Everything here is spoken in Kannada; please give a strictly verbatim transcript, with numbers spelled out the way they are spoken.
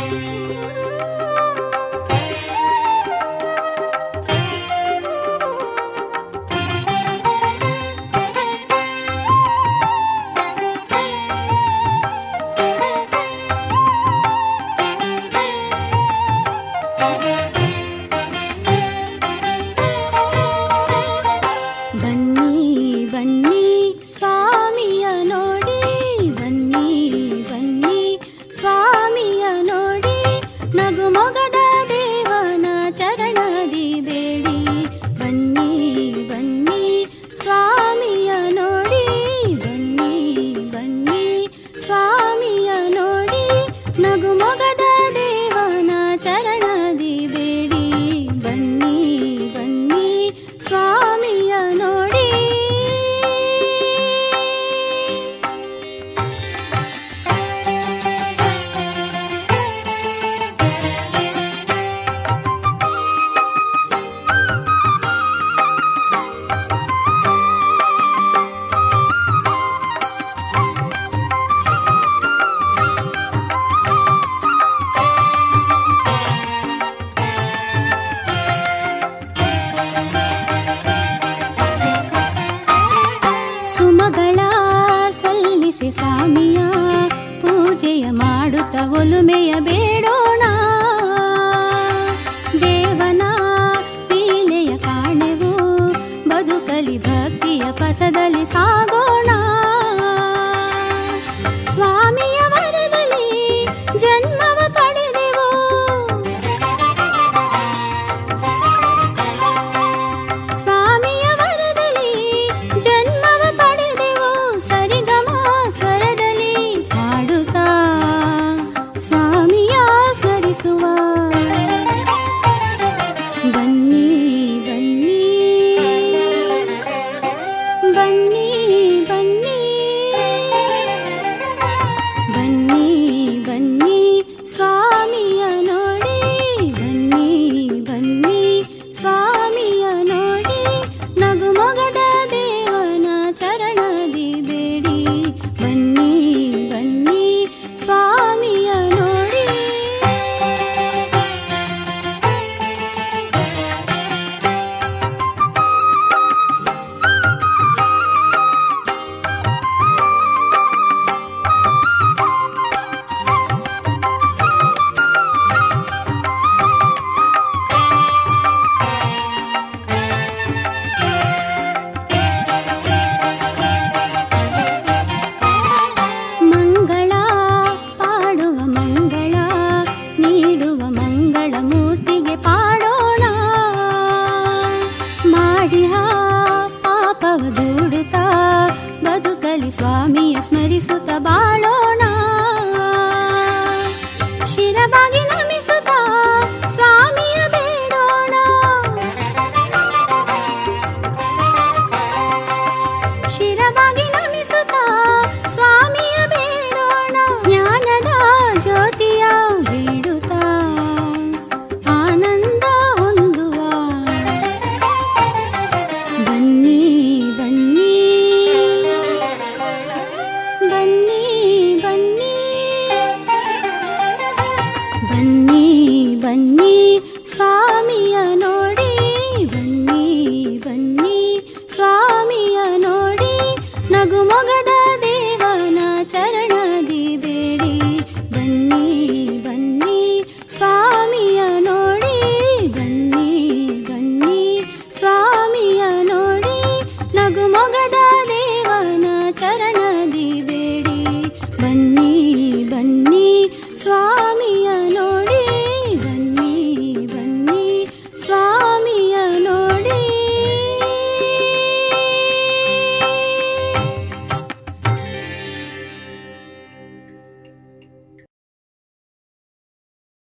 ಸ್ವಾಮಿಯ ಪೂಜೆಯ ಮಾಡುತ್ತ ಒಲುಮೆಯ ಬೇಡೋಣ. ದೇವನ ಲೀಲೆಯ ಕಾಣೆವು, ಬದುಕಲಿ ಭಕ್ತಿಯ ಪಥದಲ್ಲಿ ಸಾಗೋಣ. ಸ್ವಾಮಿಯ ವರದಲ್ಲಿ ಜನ್ಮವ ಪಡೆದೆವು, ಸ್ವಾಮಿಯ ವರದಲ್ಲಿ ಜನ್ಮವ ಪಡೆದೆವು. ಸರಿಗಮ ಸ್ವರದಲ್ಲಿ ಹಾಡುತ್ತಾ ಸ್ವಾಮಿಯ ಸ್ಮರಿಸುವ. ಬನ್ನಿ ಬನ್ನಿ ಬನ್ನಿ ಬನ್ನಿ ಬನ್ನಿ ಬನ್ನಿ ಸ್ವಾಮಿಯ ನೋಡಿ. ಬನ್ನಿ ಬನ್ನಿ ಸ್ವಾಮಿಯ ನೋಡಿ. ನಗುಮೊಗದ ದೇವನ ಚರಣದಿ ಬೇಡಿ. ಬನ್ನಿ ಬನ್ನಿ ಸ್ವಾಮಿಯ ನೋಡಿ. ಮಂಗಳ ಪಾಡುವ ಮಂಗಳ ನೀಡುವ ಮಂಗಳ ಮೂರ್ತಿಗೆ ಪಾಡೋಣ. ಮಾಡಿಹ ಪಾಪವ ದೂಡುತ್ತಾ ಬದುಕಲಿ ಸ್ವಾಮಿಯ ಸ್ಮರಿಸುತ್ತ ಬಾಳೋಣ. ಶಿರಬಾಗಿ ನಮಿಸುತ್ತಾ ಸ್ವಾಮಿಯ ಬೇಡೋಣ. ಶಿರಬಾಗಿ ನಮಿಸುತ್ತಾ ಸ್ವಾಮಿಯ ಬೇಡೋಣ. ಜ್ಞಾನದ ಜ್ಯೋತಿಯ ಬೇಡುತ್ತಾ ಆನಂದ ಹೊಂದುವ. ಬನ್ನಿ ಬನ್ನಿ ಬನ್ನಿ ಬನ್ನಿ ಬನ್ನಿ ಬನ್ನಿ ಸ್ವಾಮಿಯ ನೋಡಿ.